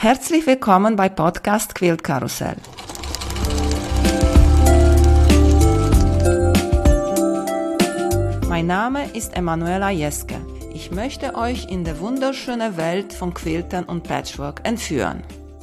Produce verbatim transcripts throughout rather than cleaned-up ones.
Herzlich willkommen bei Podcast Quilt Karussell. Mein Name ist Emanuela Jeske. Ich möchte euch in die wunderschöne Welt von Quiltern und Patchwork entführen.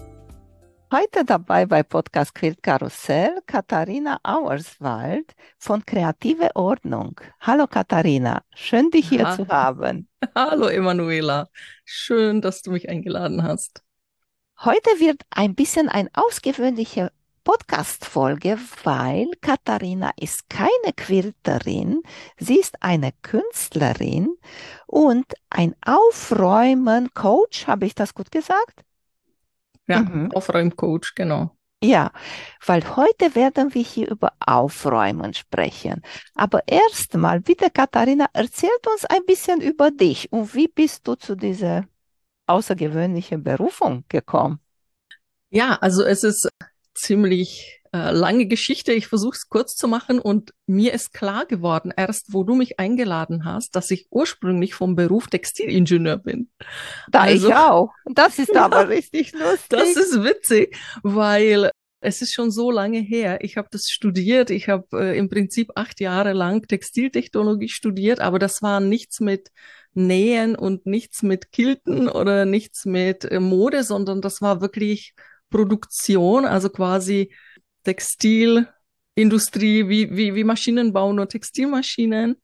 Heute dabei bei Podcast Quilt Karussell Katharina Auerswald von Kreative Ordnung. Hallo Katharina, schön dich hier Ha zu haben. Hallo Emanuela, schön, dass du mich eingeladen hast. Heute wird ein bisschen eine ausgewöhnliche Podcast-Folge, weil Katharina ist keine Quilterin, sie ist eine Künstlerin und ein Aufräumen-Coach, habe ich das gut gesagt? Ja, Mhm. Aufräumcoach, genau. Ja, weil heute werden wir hier über Aufräumen sprechen. Aber erstmal, bitte Katharina, erzählt uns ein bisschen über dich und wie bist du zu dieser außergewöhnlichen Berufung gekommen? Ja, also es ist ziemlich äh, lange Geschichte. Ich versuche es kurz zu machen und mir ist klar geworden, erst wo du mich eingeladen hast, dass ich ursprünglich vom Beruf Textilingenieur bin. Da ich Also auch. Das ist aber ja, richtig das lustig. ist witzig, weil es ist schon so lange her. Ich habe das studiert. Ich habe äh, im Prinzip acht Jahre lang Textiltechnologie studiert, aber das war nichts mit Nähen und nichts mit Kilten oder nichts mit äh, Mode, sondern das war wirklich Produktion, also quasi Textilindustrie, wie, wie, wie Maschinenbau, nur Textilmaschinen.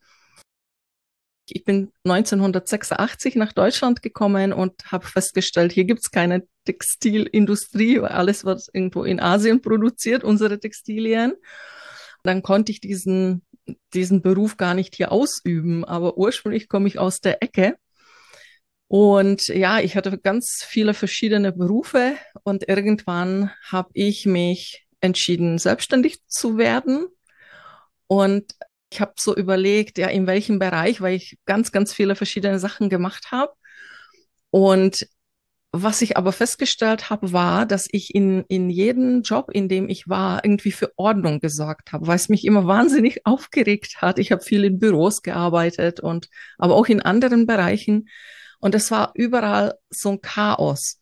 Ich bin neunzehnhundertsechsundachtzig nach Deutschland gekommen und habe festgestellt, hier gibt's keine Textilindustrie, weil alles wird irgendwo in Asien produziert, unsere Textilien. Dann konnte ich diesen, diesen Beruf gar nicht hier ausüben, aber ursprünglich komme ich aus der Ecke. Und ja, ich hatte ganz viele verschiedene Berufe und irgendwann habe ich mich entschieden, selbstständig zu werden. Und ich habe so überlegt, ja, in welchem Bereich, weil ich ganz, ganz viele verschiedene Sachen gemacht habe. Und was ich aber festgestellt habe, war, dass ich in, in jedem Job, in dem ich war, irgendwie für Ordnung gesorgt habe, weil es mich immer wahnsinnig aufgeregt hat. Ich habe viel in Büros gearbeitet und aber auch in anderen Bereichen. Und es war überall so ein Chaos.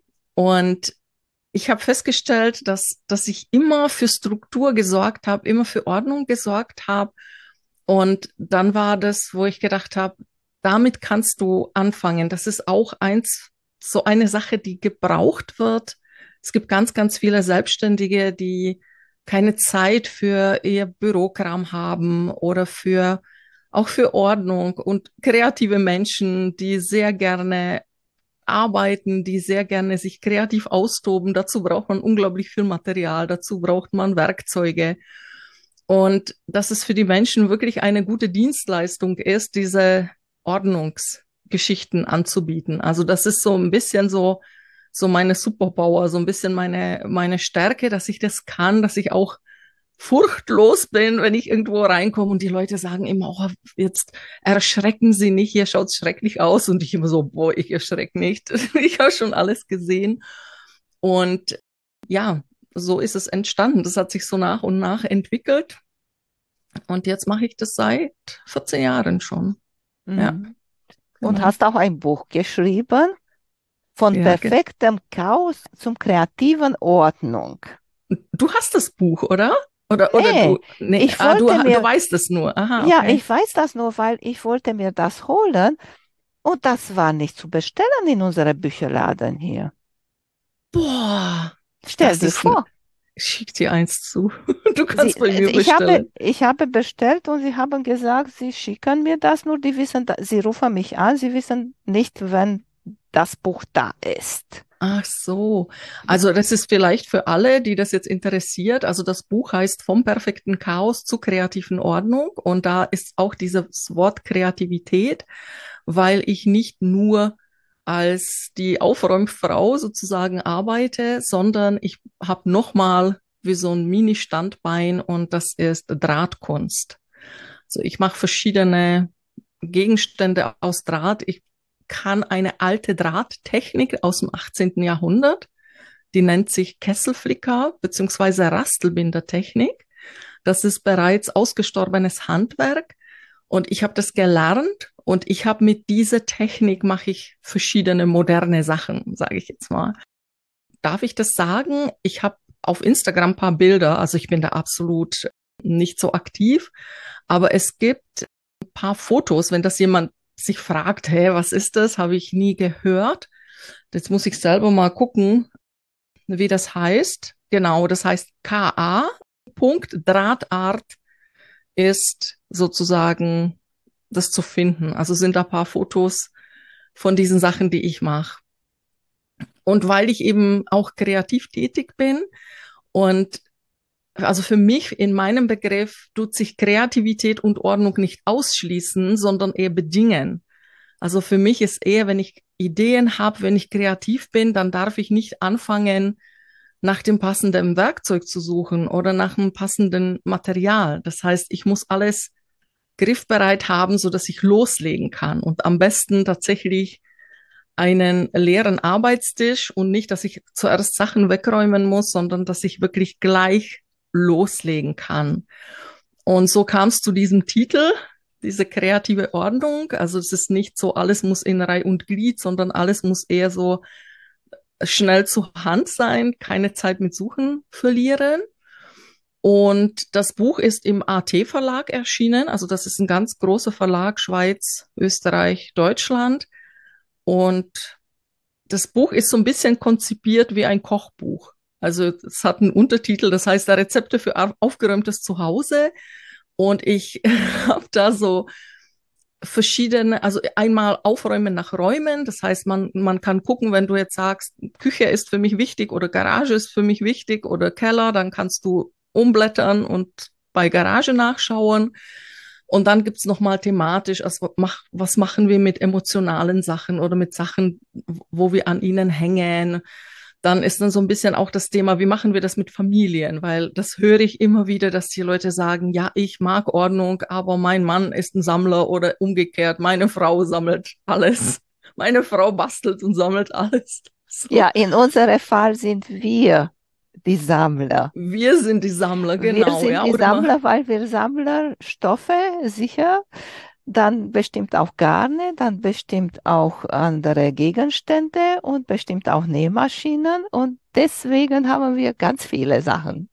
Und ich habe festgestellt, dass, dass ich immer für Struktur gesorgt habe, immer für Ordnung gesorgt habe. Und dann war das, wo ich gedacht habe, damit kannst du anfangen. Das ist auch eins, so eine Sache, die gebraucht wird. Es gibt ganz, ganz viele Selbstständige, die keine Zeit für ihr Bürokram haben oder für, auch für Ordnung und kreative Menschen, die sehr gerne arbeiten, die sehr gerne sich kreativ austoben. Dazu braucht man unglaublich viel Material, dazu braucht man Werkzeuge. Und dass es für die Menschen wirklich eine gute Dienstleistung ist, diese Ordnungsgeschichten anzubieten. Also das ist so ein bisschen so, so meine Superpower, so ein bisschen meine, meine Stärke, dass ich das kann, dass ich auch furchtlos bin, wenn ich irgendwo reinkomme und die Leute sagen immer, oh, jetzt erschrecken Sie nicht, hier schaut's schrecklich aus. Und ich immer so, boah, ich erschrecke nicht. Ich habe schon alles gesehen. Und ja, so ist es entstanden. Das hat sich so nach und nach entwickelt. Und jetzt mache ich das seit vierzehn Jahren schon. Ja, Mhm. Und genau. hast auch ein Buch geschrieben, von Ja, ge- perfektem Chaos zum kreativen Ordnung. du hast das Buch, oder? Oder, oder Nee, du, nee, ich ah, du, wollte du mir, weißt es nur. Aha, ja, okay. ich weiß das nur, weil ich wollte mir das holen und das war nicht zu bestellen in unserem Bücherladen hier. Boah, Stell das dir ist ein, vor. schick dir eins zu. Du Sie, kannst bei mir ich habe, bestellen. ich habe bestellt und sie haben gesagt, sie schicken mir das nur, die wissen, da- sie rufen mich an, sie wissen nicht, wenn das Buch da ist. Ach so. Also das ist vielleicht für alle, die das jetzt interessiert. Also das Buch heißt Vom perfekten Chaos zur kreativen Ordnung. Und da ist auch dieses Wort Kreativität, weil ich nicht nur als die Aufräumfrau sozusagen arbeite, sondern ich habe nochmal wie so ein Mini-Standbein und das ist Drahtkunst. Also ich mache verschiedene Gegenstände aus Draht. Ich kann eine alte Drahttechnik aus dem achtzehnten. Jahrhundert, die nennt sich Kesselflicker beziehungsweise Rastelbindertechnik. Das ist bereits ausgestorbenes Handwerk und ich habe das gelernt und ich habe mit dieser Technik mache ich verschiedene moderne Sachen, sage ich jetzt mal. darf ich das sagen? Ich habe auf Instagram ein paar Bilder, also ich bin da absolut nicht so aktiv, aber es gibt ein paar Fotos, wenn das jemand sich fragt, hey, was ist das? Habe ich nie gehört. Jetzt muss ich selber mal gucken, wie das heißt. Genau, das heißt K A. Drahtart ist sozusagen das zu finden. Also sind da ein paar Fotos von diesen Sachen, die ich mache. Und weil ich eben auch kreativ tätig bin und also für mich in meinem Begriff tut sich Kreativität und Ordnung nicht ausschließen, sondern eher bedingen. Also für mich ist eher, wenn ich Ideen habe, wenn ich kreativ bin, dann darf ich nicht anfangen, nach dem passenden Werkzeug zu suchen oder nach einem passenden Material. Das heißt, ich muss alles griffbereit haben, so dass ich loslegen kann und am besten tatsächlich einen leeren Arbeitstisch und nicht, dass ich zuerst Sachen wegräumen muss, sondern dass ich wirklich gleich loslegen kann. Und so kam es zu diesem Titel, diese kreative Ordnung. Also es ist nicht so, alles muss in Reih und Glied, sondern alles muss eher so schnell zur Hand sein, keine Zeit mit Suchen verlieren. Und das Buch ist im A T Verlag erschienen. Also das ist ein ganz großer Verlag, Schweiz, Österreich, Deutschland. Und das Buch ist so ein bisschen konzipiert wie ein Kochbuch. Also es hat einen Untertitel, das heißt Rezepte für aufgeräumtes Zuhause. Und ich habe da so verschiedene, also einmal aufräumen nach Räumen. Das heißt, man, man kann gucken, wenn du jetzt sagst, Küche ist für mich wichtig oder Garage ist für mich wichtig oder Keller, dann kannst du umblättern und bei Garage nachschauen. Und dann gibt's nochmal thematisch, also mach, was machen wir mit emotionalen Sachen oder mit Sachen, wo wir an ihnen hängen. Dann ist dann so ein bisschen auch das Thema, wie machen wir das mit Familien? Weil das höre ich immer wieder, dass die Leute sagen, ja, ich mag Ordnung, aber mein Mann ist ein Sammler oder umgekehrt, meine Frau sammelt alles. Meine Frau bastelt und sammelt alles. So. Ja, in unserem Fall sind wir die Sammler. Wir sind die Sammler, Wir genau. sind Ja, die oder mal, Sammler, weil wir Sammler Stoffe, sicher, dann bestimmt auch Garne, dann bestimmt auch andere Gegenstände und bestimmt auch Nähmaschinen und deswegen haben wir ganz viele Sachen.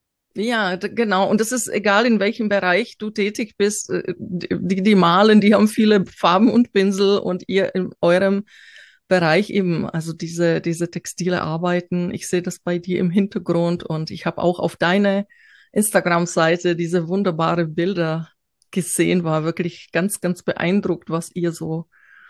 ja, d- genau. Und es ist egal, in welchem Bereich du tätig bist. äh, Die, die malen, die haben viele Farben und Pinsel und ihr in eurem Bereich eben, also diese, diese textile Arbeiten. Ich sehe das bei dir im Hintergrund und ich habe auch auf deine Instagram-Seite diese wunderbare Bilder gesehen, war wirklich ganz, ganz beeindruckt, was ihr so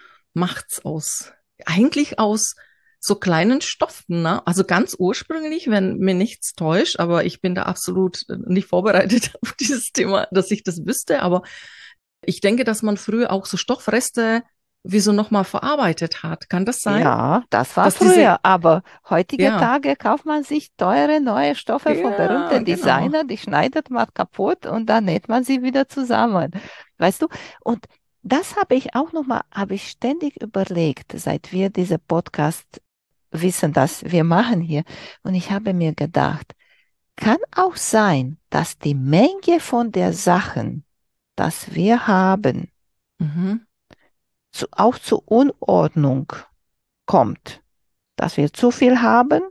macht aus, eigentlich aus so kleinen Stoffen, ne? Also ganz ursprünglich, wenn mir nichts täuscht, aber ich bin da absolut nicht vorbereitet auf dieses Thema, dass ich das wüsste, aber ich denke, dass man früher auch so Stoffreste wie so nochmal verarbeitet hat. Kann das sein? Ja, das war Dass diese, früher, aber heutige ja, Tage kauft man sich teure neue Stoffe von ja, berühmten genau. Designern, die schneidet man kaputt und dann näht man sie wieder zusammen. Weißt du? Und das habe ich auch nochmal, habe ich ständig überlegt, seit wir diese Podcast wissen, dass wir machen hier. Und ich habe mir gedacht, kann auch sein, dass die Menge von der Sachen, das wir haben, Mhm. zu, auch zur Unordnung kommt. Dass wir zu viel haben,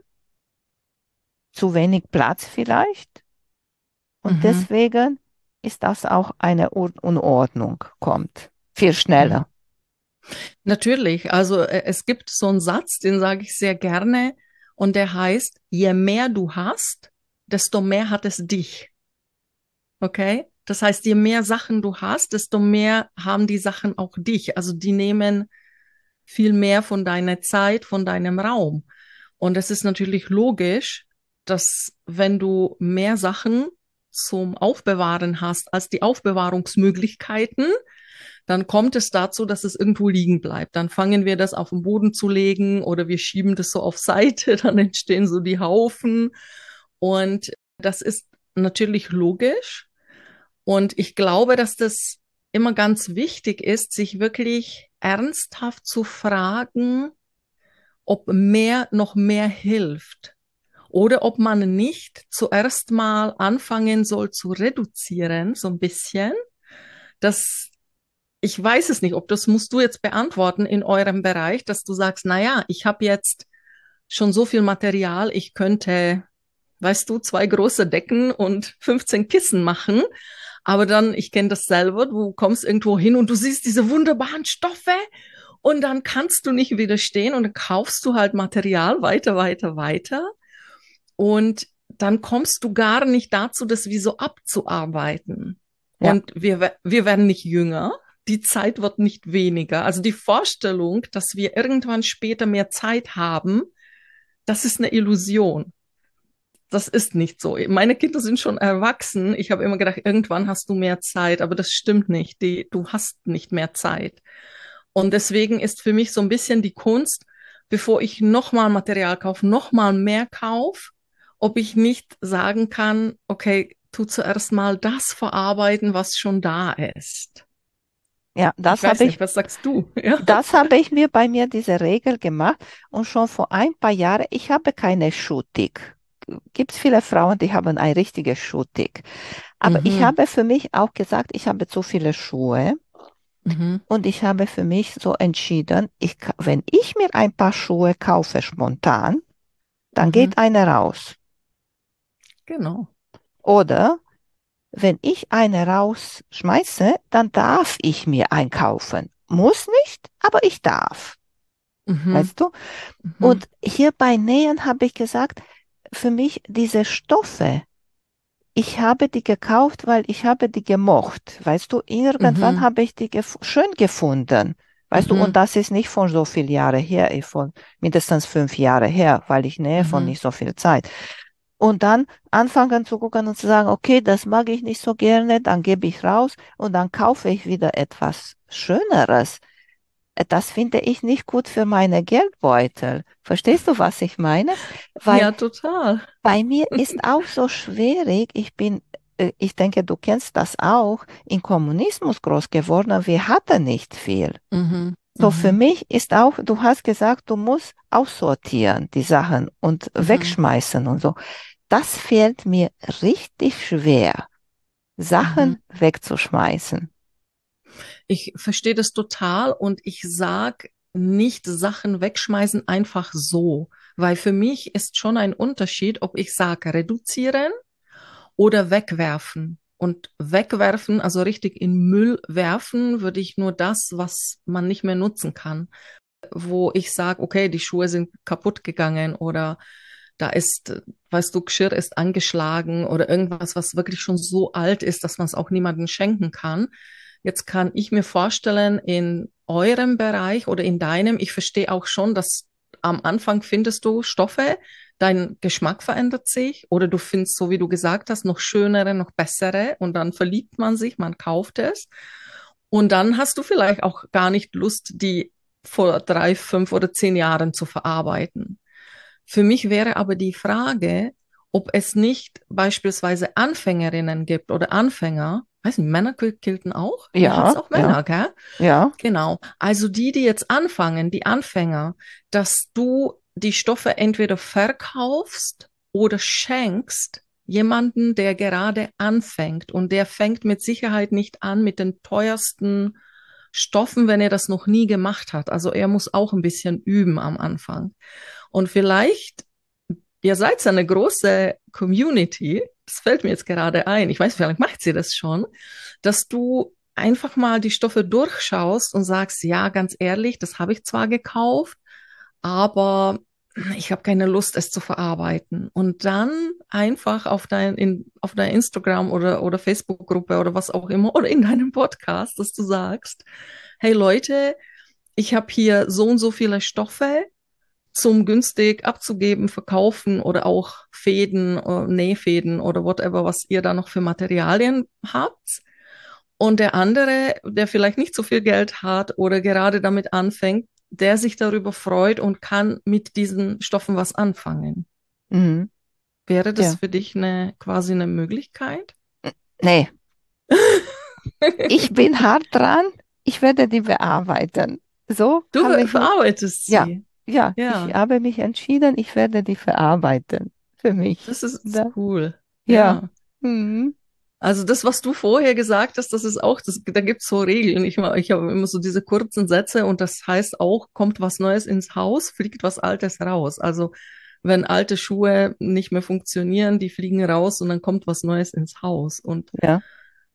zu wenig Platz vielleicht. Und Mhm. deswegen ist das auch eine Un- Unordnung, kommt viel Mhm. schneller. Natürlich, also äh, es gibt so einen Satz, den sage ich sehr gerne und der heißt, je mehr du hast, desto mehr hat es dich. Okay? Das heißt, je mehr Sachen du hast, desto mehr haben die Sachen auch dich. Also die nehmen viel mehr von deiner Zeit, von deinem Raum. Und es ist natürlich logisch, dass wenn du mehr Sachen zum Aufbewahren hast als die Aufbewahrungsmöglichkeiten, dann kommt es dazu, dass es irgendwo liegen bleibt. Dann fangen wir das auf den Boden zu legen oder wir schieben das so auf Seite, dann entstehen so die Haufen. Und das ist natürlich logisch. Und ich glaube, dass das immer ganz wichtig ist, sich wirklich ernsthaft zu fragen, ob mehr noch mehr hilft oder ob man nicht zuerst mal anfangen soll zu reduzieren, so ein bisschen. Das, ich weiß es nicht, ob das musst du jetzt beantworten in eurem Bereich, dass du sagst, na ja, ich habe jetzt schon so viel Material, ich könnte, weißt du, zwei große Decken und fünfzehn Kissen machen. Aber dann, ich kenne das selber, du kommst irgendwo hin und du siehst diese wunderbaren Stoffe und dann kannst du nicht widerstehen und dann kaufst du halt Material weiter, weiter, weiter. Und dann kommst du gar nicht dazu, das wie so abzuarbeiten. Ja. Und wir, wir werden nicht jünger, die Zeit wird nicht weniger. Also die Vorstellung, dass wir irgendwann später mehr Zeit haben, das ist eine Illusion. Das ist nicht so. Meine Kinder sind schon erwachsen. Ich habe immer gedacht, irgendwann hast du mehr Zeit, aber das stimmt nicht. Die, du hast nicht mehr Zeit. Und deswegen ist für mich so ein bisschen die Kunst, bevor ich nochmal Material kaufe, nochmal mehr kaufe, ob ich nicht sagen kann, okay, tu zuerst mal das verarbeiten, was schon da ist. Ja, Ich das weiß habe nicht, ich, was sagst du? Ja. das habe ich mir bei mir diese Regel gemacht und schon vor ein paar Jahren, ich habe keine Schuhtick. Gibt es viele Frauen, die haben ein richtiges Schuhtick. Aber ich Mhm. habe für mich auch gesagt, ich habe zu viele Schuhe Mhm. und ich habe für mich so entschieden, ich, ka- wenn ich mir ein paar Schuhe kaufe spontan, dann Mhm. geht eine raus. Genau. Oder wenn ich eine rausschmeiße, dann darf ich mir einkaufen. Muss nicht, aber ich darf. Mhm. Weißt du? Mhm. Und hier bei Nähen habe ich gesagt, für mich diese Stoffe, ich habe die gekauft, weil ich habe die gemocht. Weißt du, irgendwann Mhm. habe ich die gef schön gefunden. Weißt du, und Mhm. das ist nicht von so viel Jahre her, eh, von mindestens fünf Jahre her, weil ich nähe von Mhm. nicht so viel Zeit. Und dann anfangen zu gucken und zu sagen, okay, das mag ich nicht so gerne, dann gebe ich raus und dann kaufe ich wieder etwas Schöneres. Äh, Das finde ich nicht gut für meine Geldbeutel. Verstehst du, was ich meine? Weil Ja, total. bei mir ist auch so schwierig, ich bin, äh, ich denke, du kennst das auch, im Kommunismus groß geworden, wir hatten nicht viel. Mhm. So für Mhm. mich ist auch, du hast gesagt, du musst aussortieren die Sachen und Mhm. wegschmeißen und so. Das fällt mir richtig schwer, Mhm. Sachen wegzuschmeißen. Ich verstehe das total und ich sag nicht Sachen wegschmeißen einfach so, weil für mich ist schon ein Unterschied, ob ich sage reduzieren oder wegwerfen. Und wegwerfen, also richtig in Müll werfen, würde ich nur das, was man nicht mehr nutzen kann. Wo ich sage, okay, die Schuhe sind kaputt gegangen oder da ist, weißt du, Geschirr ist angeschlagen oder irgendwas, was wirklich schon so alt ist, dass man es auch niemandem schenken kann. Jetzt kann ich mir vorstellen, in eurem Bereich oder in deinem, ich verstehe auch schon, dass am Anfang findest du Stoffe, dein Geschmack verändert sich oder du findest, so wie du gesagt hast, noch schönere, noch bessere und dann verliebt man sich, man kauft es. Und dann hast du vielleicht auch gar nicht Lust, die vor drei, fünf oder zehn Jahren zu verarbeiten. Für mich wäre aber die Frage, ob es nicht beispielsweise Anfängerinnen gibt oder Anfänger, weiß nicht, Männer kilten auch? Ihr habt Ja, auch ja, Männer, gell? ja. Genau. Also die, die jetzt anfangen, die Anfänger, dass du die Stoffe entweder verkaufst oder schenkst jemanden, der gerade anfängt. Und der fängt mit Sicherheit nicht an mit den teuersten Stoffen, wenn er das noch nie gemacht hat. Also er muss auch ein bisschen üben am Anfang. Und vielleicht, ihr seid ja eine große Community, das fällt mir jetzt gerade ein, ich weiß, vielleicht macht sie das schon, dass du einfach mal die Stoffe durchschaust und sagst, ja, ganz ehrlich, das habe ich zwar gekauft, aber ich habe keine Lust, es zu verarbeiten. Und dann einfach auf dein, in, auf deiner Instagram oder, oder Facebook-Gruppe oder was auch immer oder in deinem Podcast, dass du sagst, hey Leute, ich habe hier so und so viele Stoffe zum günstig abzugeben, verkaufen oder auch Fäden, äh, Nähfäden oder whatever, was ihr da noch für Materialien habt. Und der andere, der vielleicht nicht so viel Geld hat oder gerade damit anfängt, der sich darüber freut und kann mit diesen Stoffen was anfangen. Mhm. Wäre das Ja. für dich eine quasi eine Möglichkeit? Nee, ich bin hart dran. Ich werde die bearbeiten. So Du habe ich mich, verarbeitest ja, sie. ja, ich Ja, habe mich entschieden, ich werde die verarbeiten. Für mich. das ist Da, cool. ja. Ja. Mhm. Also das, was du vorher gesagt hast, das ist auch, das, da gibt's so Regeln. Ich, ich habe immer so diese kurzen Sätze und das heißt auch, kommt was Neues ins Haus, fliegt was Altes raus. Also wenn alte Schuhe nicht mehr funktionieren, die fliegen raus und dann kommt was Neues ins Haus. Und, Ja.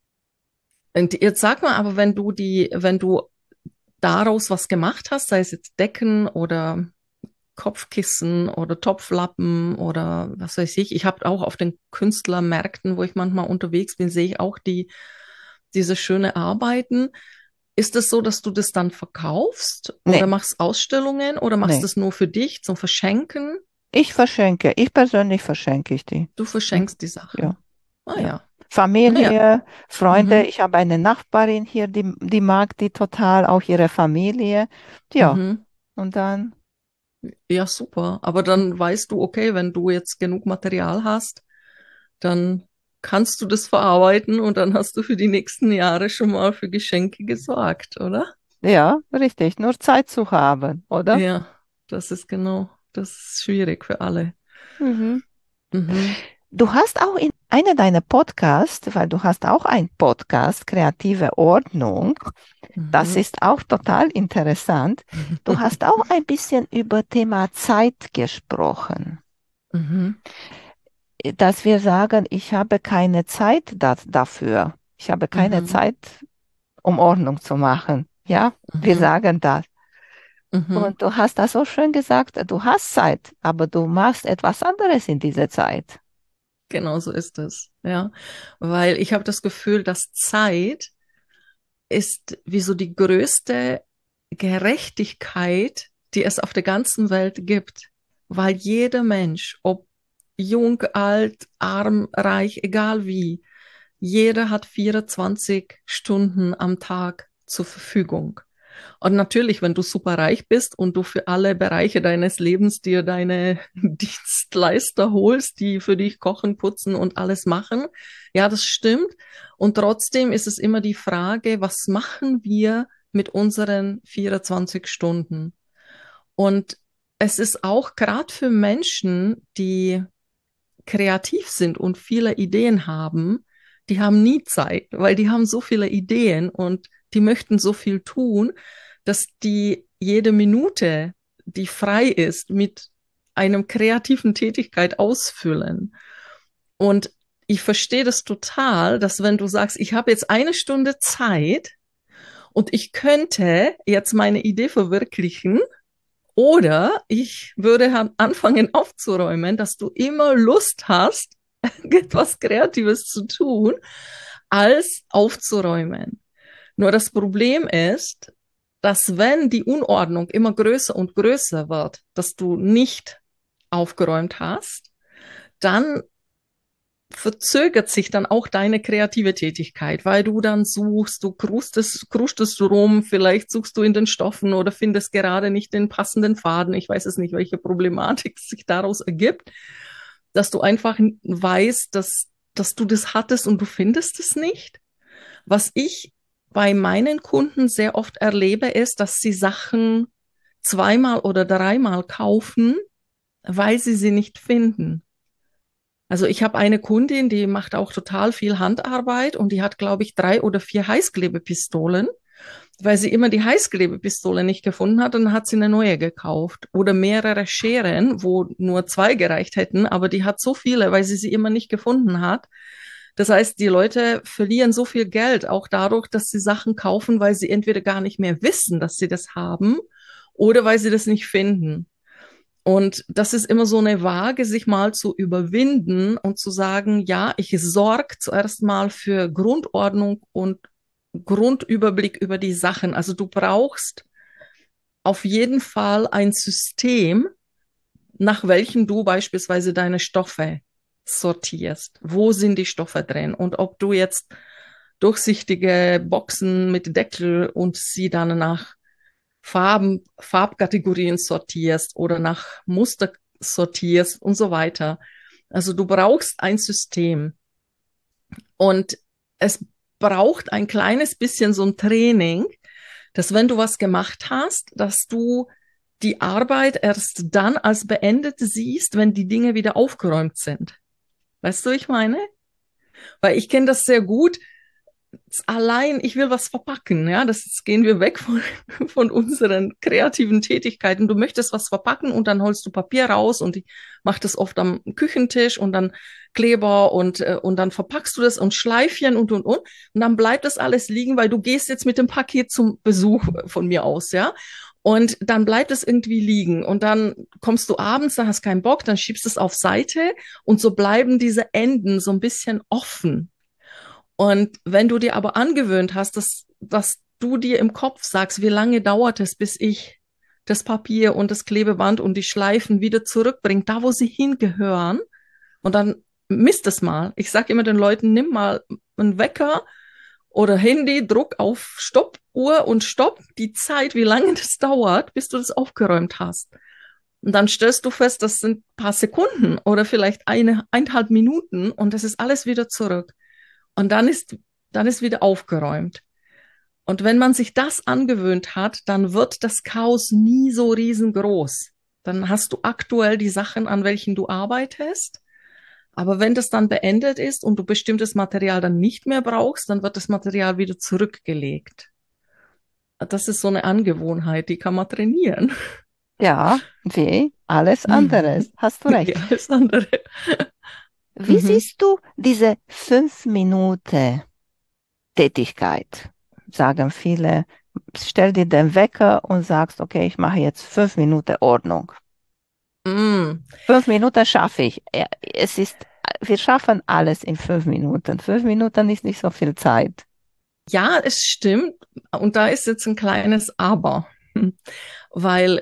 und jetzt sag mal, aber wenn du die, wenn du daraus was gemacht hast, sei es jetzt Decken oder Kopfkissen oder Topflappen oder was weiß ich. Ich habe auch auf den Künstlermärkten, wo ich manchmal unterwegs bin, sehe ich auch die, diese schöne Arbeiten. Ist es so, dass du das dann verkaufst oder Nee, machst Ausstellungen oder machst nee. du es nur für dich zum Verschenken? Ich verschenke, ich persönlich verschenke ich die. Du Hm? verschenkst die Ja, Sachen. Ah ja. ja. Naja. Familie, Freunde. Mhm. Ich habe eine Nachbarin hier, die, die mag die total, auch ihre Familie. Ja, Mhm. und dann, Ja, super. Aber dann weißt du, okay, wenn du jetzt genug Material hast, dann kannst du das verarbeiten und dann hast du für die nächsten Jahre schon mal für Geschenke gesorgt, oder? ja, richtig, nur Zeit zu haben, oder? Ja, das ist genau, das ist schwierig für alle. Mhm. Mhm. Du hast auch in einer deiner Podcasts, weil du hast auch einen Podcast, Kreative Ordnung, das Mhm. ist auch total interessant. Du hast auch ein bisschen über Thema Zeit gesprochen, Mhm. dass wir sagen, ich habe keine Zeit da, dafür. Ich habe keine Mhm. Zeit, um Ordnung zu machen. Ja, wir Mhm. sagen das. Mhm. Und du hast das so schön gesagt, du hast Zeit, aber du machst etwas anderes in dieser Zeit. Genau so ist es, ja. Weil ich habe das Gefühl, dass Zeit ist wie so die größte Gerechtigkeit, die es auf der ganzen Welt gibt. Weil jeder Mensch, ob jung, alt, arm, reich, egal wie, jeder hat vierundzwanzig Stunden am Tag zur Verfügung. Und natürlich, wenn du super reich bist und du für alle Bereiche deines Lebens dir deine Dienstleister holst, die für dich kochen, putzen und alles machen, ja, das stimmt. Und trotzdem ist es immer die Frage, was machen wir mit unseren vierundzwanzig Stunden? Und es ist auch gerade für Menschen, die kreativ sind und viele Ideen haben, die haben nie Zeit, weil die haben so viele Ideen und die möchten so viel tun, dass die jede Minute, die frei ist, mit einem kreativen Tätigkeit ausfüllen. Und ich verstehe das total, dass wenn du sagst, ich habe jetzt eine Stunde Zeit und ich könnte jetzt meine Idee verwirklichen, oder ich würde anfangen aufzuräumen, dass du immer Lust hast, etwas Kreatives zu tun, als aufzuräumen. Nur das Problem ist, dass wenn die Unordnung immer größer und größer wird, dass du nicht aufgeräumt hast, dann verzögert sich dann auch deine kreative Tätigkeit, weil du dann suchst, du krustest, krustest rum, vielleicht suchst du in den Stoffen oder findest gerade nicht den passenden Faden. Ich weiß es nicht, welche Problematik sich daraus ergibt, dass du einfach weißt, dass, dass du das hattest und du findest es nicht. Was ich bei meinen Kunden sehr oft erlebe, ist, dass sie Sachen zweimal oder dreimal kaufen, weil sie sie nicht finden. Also ich habe eine Kundin, die macht auch total viel Handarbeit und die hat, glaube ich, drei oder vier Heißklebepistolen. Weil sie immer die Heißklebepistole nicht gefunden hat, dann hat sie eine neue gekauft. Oder mehrere Scheren, wo nur zwei gereicht hätten, aber die hat so viele, weil sie sie immer nicht gefunden hat. Das heißt, die Leute verlieren so viel Geld auch dadurch, dass sie Sachen kaufen, weil sie entweder gar nicht mehr wissen, dass sie das haben oder weil sie das nicht finden. Und das ist immer so eine Waage, sich mal zu überwinden und zu sagen, ja, ich sorge zuerst mal für Grundordnung und Grundüberblick über die Sachen. Also du brauchst auf jeden Fall ein System, nach welchem du beispielsweise deine Stoffe sortierst. Wo sind die Stoffe drin? Und ob du jetzt durchsichtige Boxen mit Deckel und sie dann nach Farben, Farbkategorien sortierst oder nach Muster sortierst und so weiter. Also du brauchst ein System und es braucht ein kleines bisschen so ein Training, dass wenn du was gemacht hast, dass du die Arbeit erst dann als beendet siehst, wenn die Dinge wieder aufgeräumt sind. Weißt du, ich meine? Weil ich kenne das sehr gut. Allein, ich will was verpacken, ja, das jetzt gehen wir weg von, von unseren kreativen Tätigkeiten. Du möchtest was verpacken und dann holst du Papier raus und ich mache das oft am Küchentisch und dann Kleber und, äh, und dann verpackst du das und Schleifchen und, und, und. Und dann bleibt das alles liegen, weil du gehst jetzt mit dem Paket zum Besuch von mir aus, ja. Und dann bleibt es irgendwie liegen und dann kommst du abends, dann hast keinen Bock, dann schiebst es auf Seite und so bleiben diese Enden so ein bisschen offen. Und wenn du dir aber angewöhnt hast, dass, dass du dir im Kopf sagst, wie lange dauert es, bis ich das Papier und das Klebeband und die Schleifen wieder zurückbringe, da wo sie hingehören, und dann misst es mal. Ich sage immer den Leuten, nimm mal einen Wecker oder Handy, druck auf Stoppuhr und stopp die Zeit, wie lange das dauert, bis du das aufgeräumt hast. Und dann stellst du fest, das sind ein paar Sekunden oder vielleicht eine, eineinhalb Minuten und das ist alles wieder zurück. Und dann ist, dann ist wieder aufgeräumt. Und wenn man sich das angewöhnt hat, dann wird das Chaos nie so riesengroß. Dann hast du aktuell die Sachen, an welchen du arbeitest. Aber wenn das dann beendet ist und du bestimmtes Material dann nicht mehr brauchst, dann wird das Material wieder zurückgelegt. Das ist so eine Angewohnheit, die kann man trainieren. Ja, wie alles anderes. Hast du recht. Wie alles andere. Wie Mhm. siehst du diese fünf Minuten Tätigkeit? Sagen viele, stell dir den Wecker und sagst, okay, ich mache jetzt fünf Minuten Ordnung. Mm. Fünf Minuten schaffe ich. Ja, Es ist, wir schaffen alles in fünf Minuten. Fünf Minuten ist nicht so viel Zeit. Ja, es stimmt. Und da ist jetzt ein kleines Aber. Weil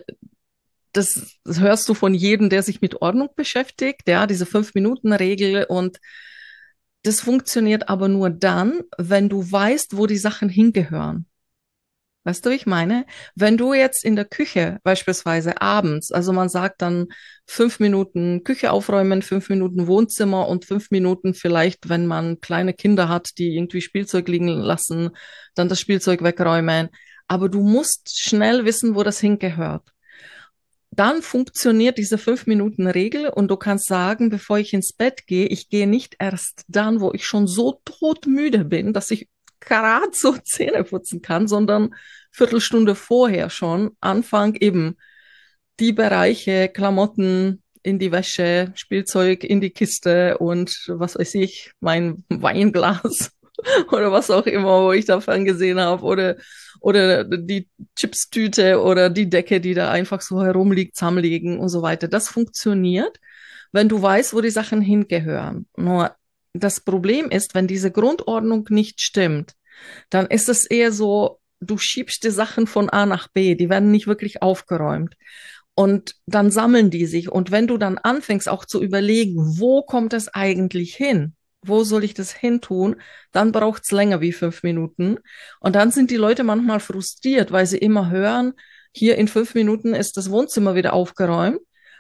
das, das hörst du von jedem, der sich mit Ordnung beschäftigt, ja, diese Fünf-Minuten-Regel. Und das funktioniert aber nur dann, wenn du weißt, wo die Sachen hingehören. Weißt du, wie ich meine? Wenn du jetzt in der Küche beispielsweise abends, also man sagt dann fünf Minuten Küche aufräumen, fünf Minuten Wohnzimmer und fünf Minuten vielleicht, wenn man kleine Kinder hat, die irgendwie Spielzeug liegen lassen, dann das Spielzeug wegräumen. Aber du musst schnell wissen, wo das hingehört. Dann funktioniert diese Fünf-Minuten-Regel und du kannst sagen, bevor ich ins Bett gehe, ich gehe nicht erst dann, wo ich schon so todmüde bin, dass ich gerade so Zähne putzen kann, sondern Viertelstunde vorher schon anfangen, eben die Bereiche, Klamotten in die Wäsche, Spielzeug in die Kiste und was weiß ich, mein Weinglas oder was auch immer, wo ich da ferngesehen habe oder oder die Chipstüte oder die Decke, die da einfach so herumliegt, zusammenlegen und so weiter. Das funktioniert, wenn du weißt, wo die Sachen hingehören. Nur das Problem ist, wenn diese Grundordnung nicht stimmt, dann ist es eher so, du schiebst die Sachen von A nach B, die werden nicht wirklich aufgeräumt. Und dann sammeln die sich. Und wenn du dann anfängst auch zu überlegen, wo kommt es eigentlich hin? Wo soll ich das hin tun? Dann braucht es länger wie fünf Minuten. Und dann sind die Leute manchmal frustriert, weil sie immer hören, hier in fünf Minuten ist das Wohnzimmer wieder aufgeräumt.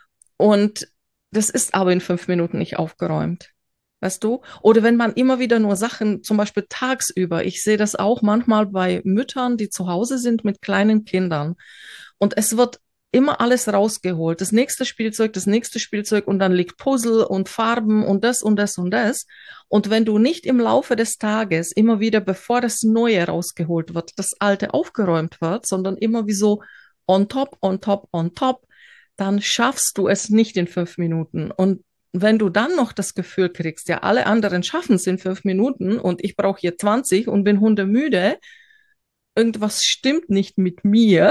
Und das ist aber in fünf Minuten nicht aufgeräumt. Weißt du? Oder wenn man immer wieder nur Sachen, zum Beispiel tagsüber, ich sehe das auch manchmal bei Müttern, die zu Hause sind mit kleinen Kindern. Und es wird immer alles rausgeholt. Das nächste Spielzeug, das nächste Spielzeug und dann liegt Puzzle und Farben und das und das und das. Und wenn du nicht im Laufe des Tages immer wieder, bevor das Neue rausgeholt wird, das Alte aufgeräumt wird, sondern immer wie so on top, on top, on top, dann schaffst du es nicht in fünf Minuten. Und wenn du dann noch das Gefühl kriegst, ja, alle anderen schaffen es in fünf Minuten und ich brauche hier zwanzig und bin hundemüde, irgendwas stimmt nicht mit mir.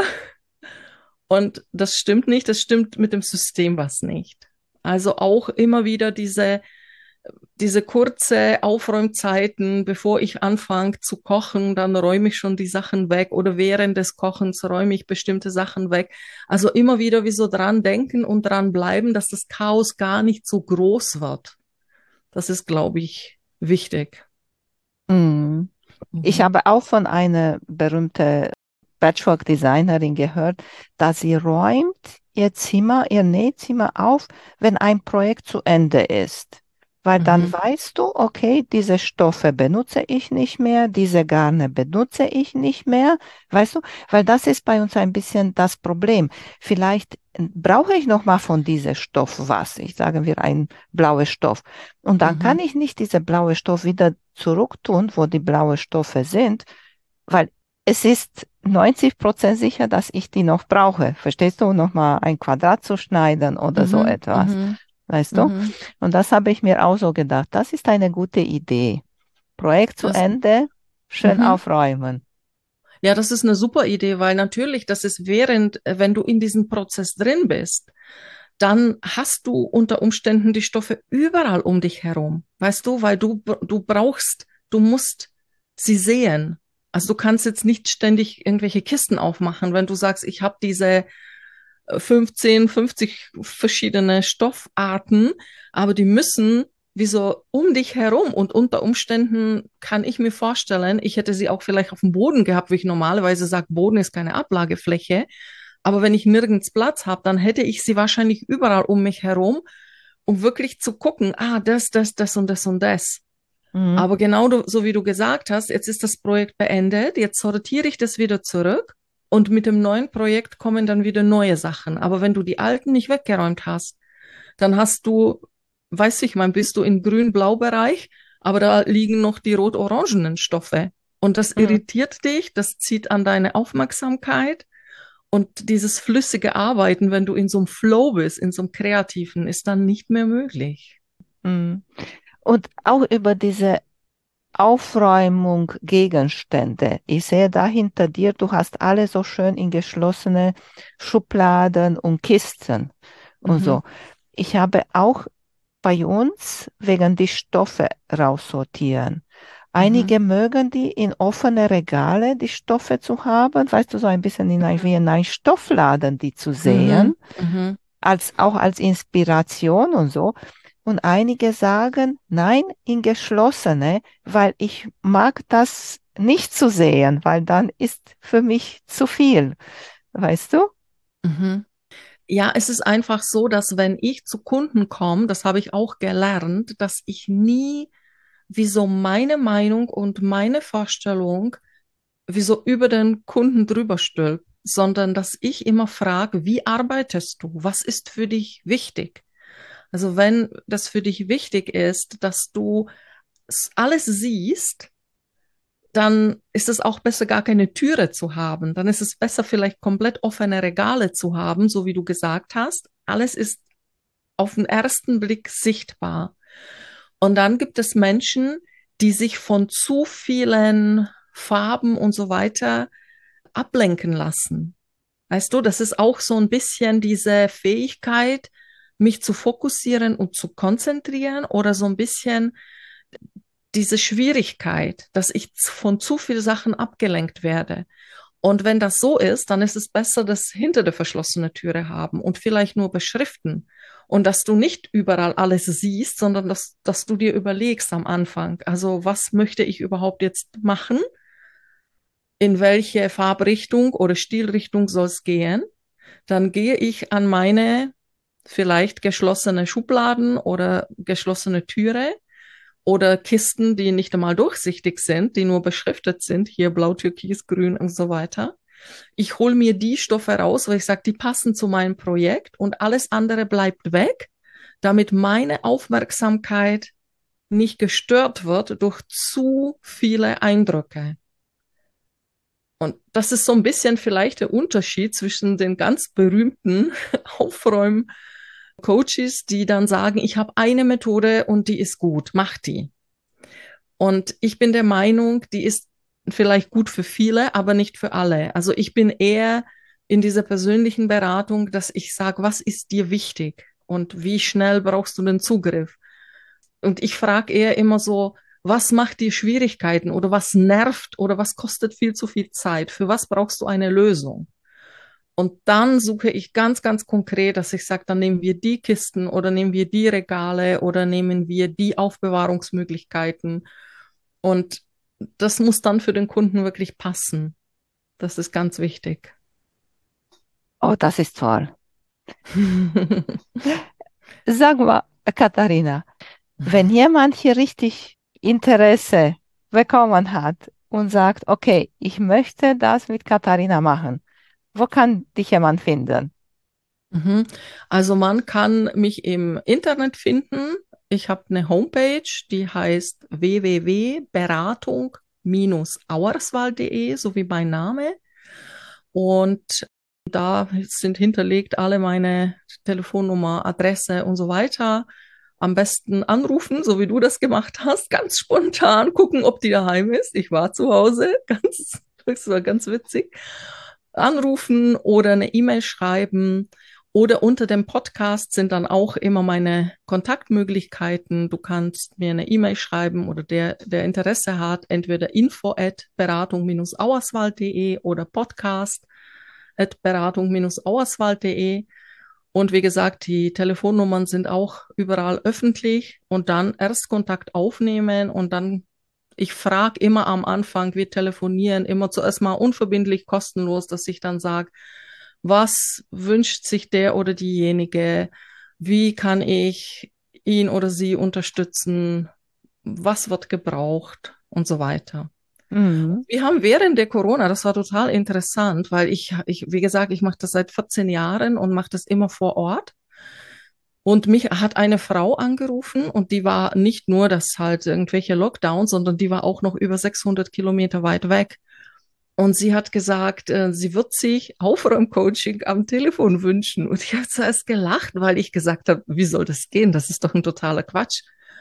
Und das stimmt nicht, das stimmt mit dem System was nicht. Also auch immer wieder diese, diese kurze Aufräumzeiten, bevor ich anfange zu kochen, dann räume ich schon die Sachen weg oder während des Kochens räume ich bestimmte Sachen weg. Also immer wieder wie so dran denken und dran bleiben, dass das Chaos gar nicht so groß wird. Das ist, glaube ich, wichtig. Mm. Ich Mhm. habe auch von einer berühmten Patchwork-Designerin gehört, dass sie räumt ihr Zimmer, ihr Nähzimmer auf, wenn ein Projekt zu Ende ist. Weil dann Mhm. weißt du, okay, diese Stoffe benutze ich nicht mehr, diese Garne benutze ich nicht mehr, weißt du? Weil das ist bei uns ein bisschen das Problem. Vielleicht äh, brauche ich noch mal von diesem Stoff was. Ich sage wir ein blauer Stoff. Und dann kann Mhm. ich nicht diese blaue Stoff wieder zurücktun, wo die blauen Stoffe sind, weil es ist neunzig Prozent sicher, dass ich die noch brauche. Verstehst du? Noch mal ein Quadrat zu schneiden oder so Mhm. etwas. Mhm. Weißt du? Mhm. Und das habe ich mir auch so gedacht. Das ist eine gute Idee. Projekt zu Das, Ende, schön mhm. aufräumen. Ja, das ist eine super Idee, weil natürlich, das ist während, äh, wenn du in diesem Prozess drin bist, dann hast du unter Umständen die Stoffe überall um dich herum. Weißt du, weil du, du brauchst, du musst sie sehen. Also du kannst jetzt nicht ständig irgendwelche Kisten aufmachen, wenn du sagst, ich habe diese fünfzehn, fünfzig verschiedene Stoffarten, aber die müssen wie so um dich herum und unter Umständen kann ich mir vorstellen, ich hätte sie auch vielleicht auf dem Boden gehabt, wie ich normalerweise sage, Boden ist keine Ablagefläche, aber wenn ich nirgends Platz habe, dann hätte ich sie wahrscheinlich überall um mich herum, um wirklich zu gucken, ah, das, das, das und das und das. Mhm. Aber genau du, so wie du gesagt hast, jetzt ist das Projekt beendet, jetzt sortiere ich das wieder zurück und mit dem neuen Projekt kommen dann wieder neue Sachen. Aber wenn du die alten nicht weggeräumt hast, dann hast du, weiß ich mein, bist du im Grün-Blau-Bereich, aber da liegen noch die rot-orangenen Stoffe. Und das Mhm. irritiert dich, das zieht an deine Aufmerksamkeit. Und dieses flüssige Arbeiten, wenn du in so einem Flow bist, in so einem Kreativen, ist dann nicht mehr möglich. Mhm. Und auch über diese Aufräumung Gegenstände. Ich sehe da hinter dir, du hast alle so schön in geschlossene Schubladen und Kisten und Mhm. so. Ich habe auch bei uns wegen die Stoffe raussortieren. Mhm. Einige mögen die in offene Regale, die Stoffe zu haben, weißt du, so ein bisschen in ein, wie in ein Stoffladen, die zu Mhm. sehen, Mhm. als auch als Inspiration und so. Und einige sagen, nein, in geschlossene, weil ich mag das nicht zu sehen, weil dann ist für mich zu viel, weißt du? Mhm. Ja, es ist einfach so, dass wenn ich zu Kunden komme, das habe ich auch gelernt, dass ich nie wie so meine Meinung und meine Vorstellung wie so über den Kunden drüber stülpe, sondern dass ich immer frage, wie arbeitest du? Was ist für dich wichtig? Also wenn das für dich wichtig ist, dass du s- alles siehst, dann ist es auch besser, gar keine Türe zu haben. Dann ist es besser, vielleicht komplett offene Regale zu haben, so wie du gesagt hast. Alles ist auf den ersten Blick sichtbar. Und dann gibt es Menschen, die sich von zu vielen Farben und so weiter ablenken lassen. Weißt du, das ist auch so ein bisschen diese Fähigkeit, mich zu fokussieren und zu konzentrieren oder so ein bisschen diese Schwierigkeit, dass ich von zu vielen Sachen abgelenkt werde. Und wenn das so ist, dann ist es besser, das hinter der verschlossenen Türe haben und vielleicht nur beschriften. Und dass du nicht überall alles siehst, sondern dass, dass du dir überlegst am Anfang, also was möchte ich überhaupt jetzt machen? In welche Farbrichtung oder Stilrichtung soll es gehen? Dann gehe ich an meine vielleicht geschlossene Schubladen oder geschlossene Türe oder Kisten, die nicht einmal durchsichtig sind, die nur beschriftet sind, hier blau, türkis, grün und so weiter. Ich hole mir die Stoffe raus, weil ich sage, die passen zu meinem Projekt und alles andere bleibt weg, damit meine Aufmerksamkeit nicht gestört wird durch zu viele Eindrücke. Und das ist so ein bisschen vielleicht der Unterschied zwischen den ganz berühmten Aufräum-Coaches, die dann sagen, ich habe eine Methode und die ist gut, mach die. Und ich bin der Meinung, die ist vielleicht gut für viele, aber nicht für alle. Also ich bin eher in dieser persönlichen Beratung, dass ich sage, was ist dir wichtig und wie schnell brauchst du den Zugriff? Und ich frage eher immer so, was macht dir Schwierigkeiten oder was nervt oder was kostet viel zu viel Zeit? Für was brauchst du eine Lösung? Und dann suche ich ganz, ganz konkret, dass ich sage, dann nehmen wir die Kisten oder nehmen wir die Regale oder nehmen wir die Aufbewahrungsmöglichkeiten. Und das muss dann für den Kunden wirklich passen. Das ist ganz wichtig. Oh, das ist toll. Sag mal, Katharina, Wenn jemand hier richtig Interesse bekommen hat und sagt, okay, ich möchte das mit Katharina machen, wo kann dich jemand finden? Mhm. Also man kann mich im Internet finden. Ich habe eine Homepage, die heißt w w w punkt beratung auerswald punkt de, so wie mein Name. Und da sind hinterlegt alle meine Telefonnummer, Adresse und so weiter. Am besten anrufen, so wie du das gemacht hast, ganz spontan gucken, ob die daheim ist. Ich war zu Hause, ganz, das war ganz witzig. Anrufen oder eine E-Mail schreiben. Oder unter dem Podcast sind dann auch immer meine Kontaktmöglichkeiten. Du kannst mir eine E-Mail schreiben oder der, der Interesse hat, entweder info at beratung auerswald punkt de oder podcast at beratung auerswald punkt de. Und wie gesagt, die Telefonnummern sind auch überall öffentlich und dann Erstkontakt aufnehmen und dann, ich frage immer am Anfang, wir telefonieren immer zuerst mal unverbindlich, kostenlos, dass ich dann sage, was wünscht sich der oder diejenige, wie kann ich ihn oder sie unterstützen, was wird gebraucht und so weiter. Mhm. Wir haben während der Corona, das war total interessant, weil ich, ich, wie gesagt, ich mache das seit vierzehn Jahren und mache das immer vor Ort. Und mich hat eine Frau angerufen und die war nicht nur das halt irgendwelche Lockdowns, sondern die war auch noch über sechshundert Kilometer weit weg. Und sie hat gesagt, äh, sie wird sich Aufräumcoaching am Telefon wünschen. Und ich habe zuerst gelacht, weil ich gesagt habe, wie soll das gehen? Das ist doch ein totaler Quatsch.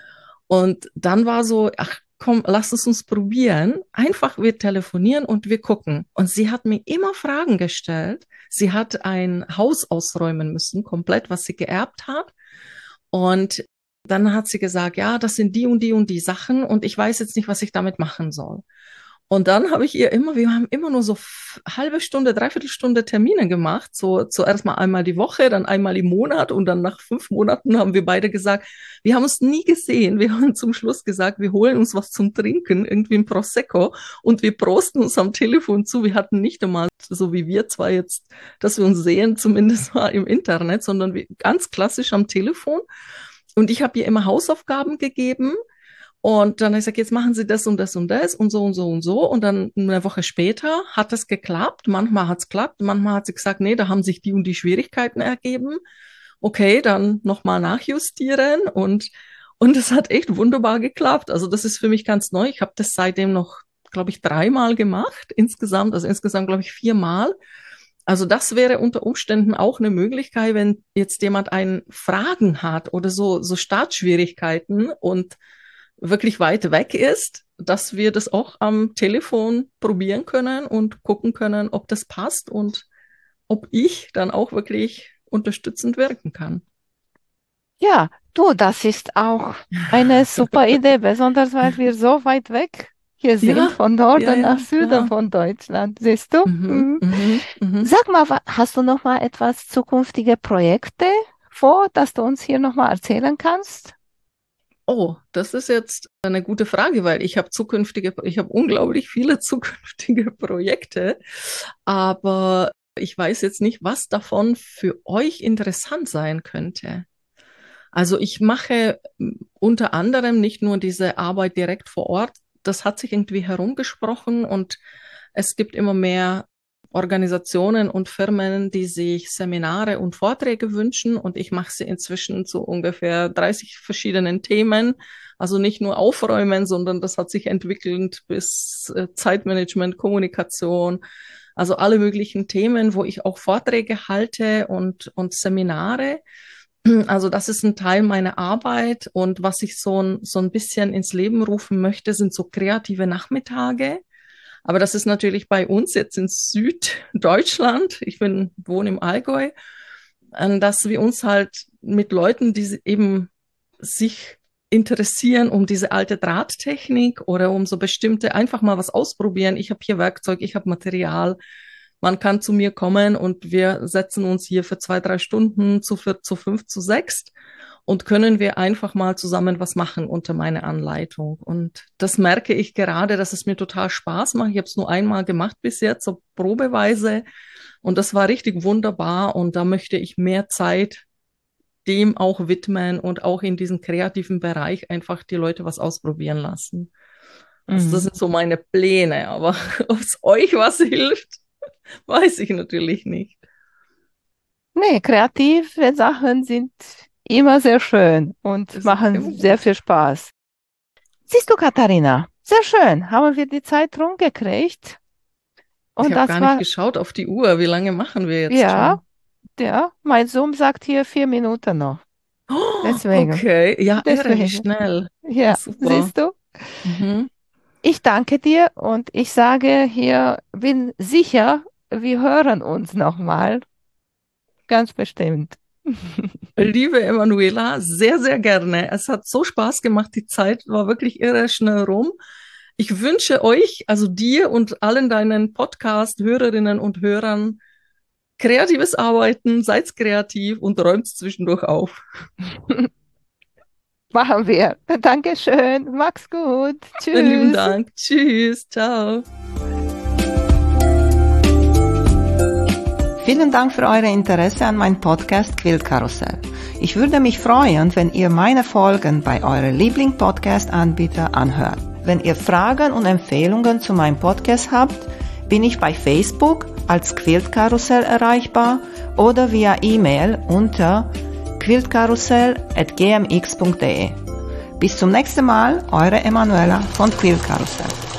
Und dann war so, ach komm, lass es uns probieren. Einfach wir telefonieren und wir gucken. Und sie hat mir immer Fragen gestellt. Sie hat ein Haus ausräumen müssen, komplett, was sie geerbt hat. Und dann hat sie gesagt, ja, das sind die und die und die Sachen und ich weiß jetzt nicht, was ich damit machen soll. Und dann habe ich ihr immer, wir haben immer nur so halbe Stunde, dreiviertel Stunde Termine gemacht. So zuerst mal einmal die Woche, dann einmal im Monat und dann nach fünf Monaten haben wir beide gesagt, wir haben uns nie gesehen. Wir haben zum Schluss gesagt, wir holen uns was zum Trinken, irgendwie ein Prosecco und wir prosten uns am Telefon zu. Wir hatten nicht einmal, so wie wir zwar jetzt, dass wir uns sehen, zumindest mal im Internet, sondern wir, ganz klassisch am Telefon. Und ich habe ihr immer Hausaufgaben gegeben. Und dann habe ich gesagt, jetzt machen Sie das und das und das und so und so und so. Und dann eine Woche später hat es geklappt. Manchmal hat es geklappt. Manchmal hat sie gesagt, nee, da haben sich die und die Schwierigkeiten ergeben. Okay, dann nochmal nachjustieren. Und, und es hat echt wunderbar geklappt. Also das ist für mich ganz neu. Ich habe das seitdem noch, glaube ich, dreimal gemacht insgesamt. Also insgesamt, glaube ich, viermal. Also das wäre unter Umständen auch eine Möglichkeit, wenn jetzt jemand einen Fragen hat oder so, so Startschwierigkeiten und wirklich weit weg ist, dass wir das auch am Telefon probieren können und gucken können, ob das passt und ob ich dann auch wirklich unterstützend wirken kann. Ja, du, das ist auch eine super Idee, besonders weil wir so weit weg hier sind, Ja, von ja, Norden nach ja, Süden klar. von Deutschland. Siehst du? Mhm, Mhm. mhm, mhm. Sag mal, wa- hast du noch mal etwas zukünftige Projekte vor, dass du uns hier noch mal erzählen kannst? Oh, das ist jetzt eine gute Frage, weil ich habe zukünftige, ich habe unglaublich viele zukünftige Projekte, aber ich weiß jetzt nicht, was davon für euch interessant sein könnte. Also ich mache m, unter anderem nicht nur diese Arbeit direkt vor Ort, das hat sich irgendwie herumgesprochen und es gibt immer mehr Organisationen und Firmen, die sich Seminare und Vorträge wünschen und ich mache sie inzwischen zu ungefähr dreißig verschiedenen Themen. Also nicht nur aufräumen, sondern das hat sich entwickelt bis äh, Zeitmanagement, Kommunikation, also alle möglichen Themen, wo ich auch Vorträge halte und, und Seminare. Also das ist ein Teil meiner Arbeit und was ich so ein, so ein bisschen ins Leben rufen möchte, sind so kreative Nachmittage. Aber das ist natürlich bei uns jetzt in Süddeutschland, ich bin, wohne im Allgäu, äh, dass wir uns halt mit Leuten, die eben sich interessieren um diese alte Drahttechnik oder um so bestimmte, einfach mal was ausprobieren. Ich habe hier Werkzeug, ich habe Material. Man kann zu mir kommen und wir setzen uns hier für zwei, drei Stunden zu vier, zu fünf, zu sechs und können wir einfach mal zusammen was machen unter meiner Anleitung. Und das merke ich gerade, dass es mir total Spaß macht. Ich habe es nur einmal gemacht bis jetzt, so probeweise. Und das war richtig wunderbar. Und da möchte ich mehr Zeit dem auch widmen und auch in diesem kreativen Bereich einfach die Leute was ausprobieren lassen. Also das sind so meine Pläne, aber ob es euch was hilft, weiß ich natürlich nicht. Nee, kreative Sachen sind immer sehr schön und Das ist immer machen sehr gut. viel Spaß. Siehst du, Katharina, sehr schön, haben wir die Zeit rumgekriegt. Ich Und habe das gar nicht war, geschaut auf die Uhr. Wie lange machen wir jetzt ja, schon? ja, mein Zoom sagt hier vier Minuten noch. Oh, Deswegen, okay, ja, irre, wie deswegen, schnell. ja, Super. siehst du? Mhm. Ich danke dir und ich sage hier, bin sicher, wir hören uns nochmal. Ganz bestimmt. Liebe Emanuela, sehr, sehr gerne. Es hat so Spaß gemacht. Die Zeit war wirklich irre schnell rum. Ich wünsche euch, also dir und allen deinen Podcast-Hörerinnen und Hörern, kreatives Arbeiten, seid kreativ und räumt zwischendurch auf. Machen wir. Dankeschön. Mach's gut. Lieben Tschüss. Dank. Tschüss. Ciao. Vielen Dank für euer Interesse an meinem Podcast Quiltkarussell. Ich würde mich freuen, wenn ihr meine Folgen bei eurem Liebling-Podcast-Anbieter anhört. Wenn ihr Fragen und Empfehlungen zu meinem Podcast habt, bin ich bei Facebook als Quiltkarussell erreichbar oder via E-Mail unter quiltkarussell at g m x punkt d e. Bis zum nächsten Mal, eure Emanuela von Quiltkarussell.